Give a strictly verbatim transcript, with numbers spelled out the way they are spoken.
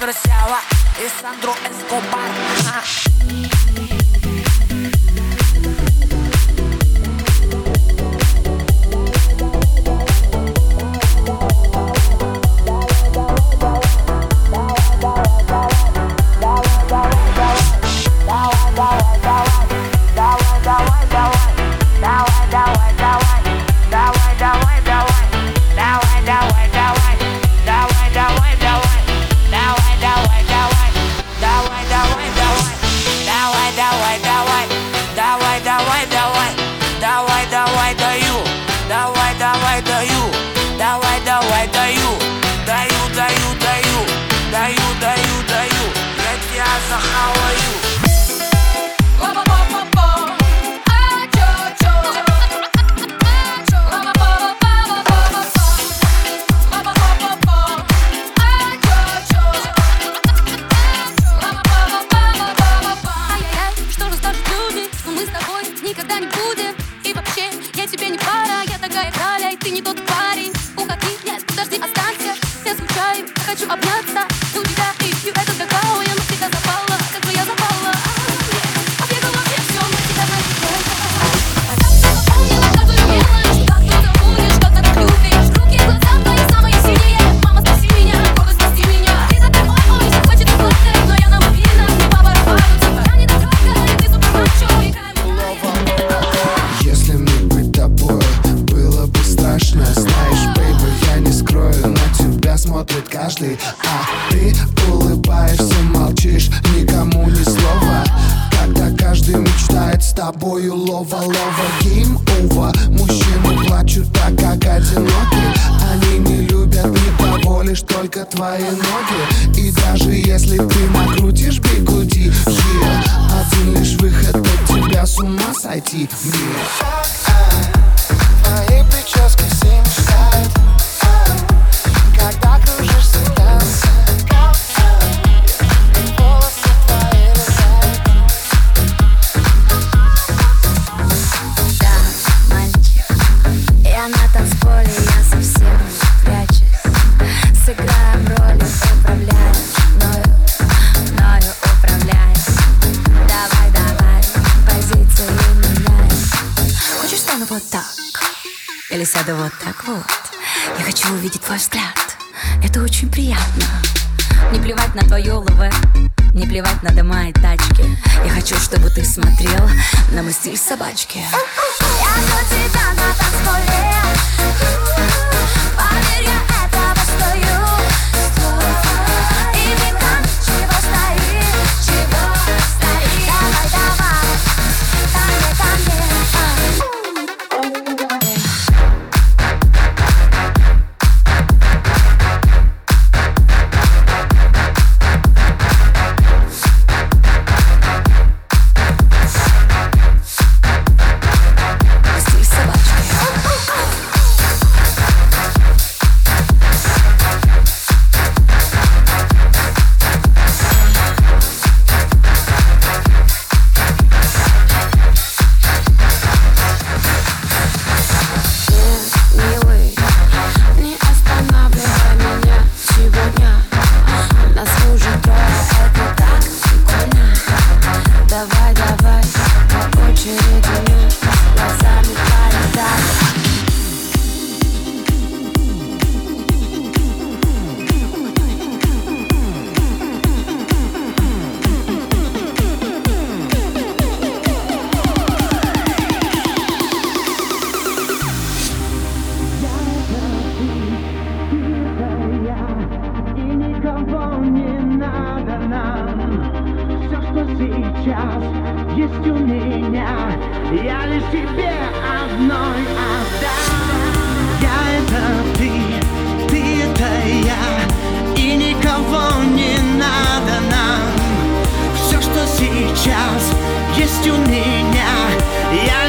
Просяла и Сандро Эскобар. Давай, даю, давай, давай, даю, давай, давай, даю, даю, даю, даю, даю, даю, даю, я тебя захаваю. Что же скажут люди, что мы с тобой никогда не будем? И вообще, я тебе не пара, я такая Галя, и ты не тот парень. Уходи, нет, подожди, останься. Я скучаю, я хочу обняться. У тебя и пью этот какао, я на тебя запала, как бы я запала. А в ее голове все, мы тебя знаем. А как ты запомнила, как ты любила, как ты забудешь, как ты так любишь. Руки, глаза твои самые синие. Мама, спаси меня, гордость, спаси меня. Ты такой, ой, ой, все хочет уплатить, но я на мобильном, не по барабану. Я не дотрогана, ты супер мачо, играем в Если мне быть тобой было бы страшно, знаешь, бейби, я не скрою, на тебя смотрит каждый. А ты улыбаешься, молчишь, никому ни слова. Когда каждый мечтает с тобою лова-лова. Game over, мужчины плачут так, как одиноки. Они не любят никого, лишь только твои ноги. И даже если ты накрутишь бигуди, yeah, один лишь выход от тебя с ума сойти мне. Твои прически все мешают, когда кружишься в танце. Волосы твои летают. Да, мальчик, я на танцполе, я совсем не прячусь. Сыграем роли, управляем мною, мною управляем. Давай, давай, позиции меняем. Хочешь, стану вот так? Или сяду вот так вот? Я хочу увидеть твой взгляд, это очень приятно. Не плевать на твое лове, не плевать на дома и тачки. Я хочу, чтобы ты смотрел на мой стиль собачки. Я жду тебя на танцполе. Поверь, я этого стою. И ты там чего стоишь, чего стоишь. Давай, давай, ко мне, ко мне. Есть у меня, я лишь тебе одной отдам. Я это ты, ты это я, и никого не надо нам. Все, что сейчас есть у меня, я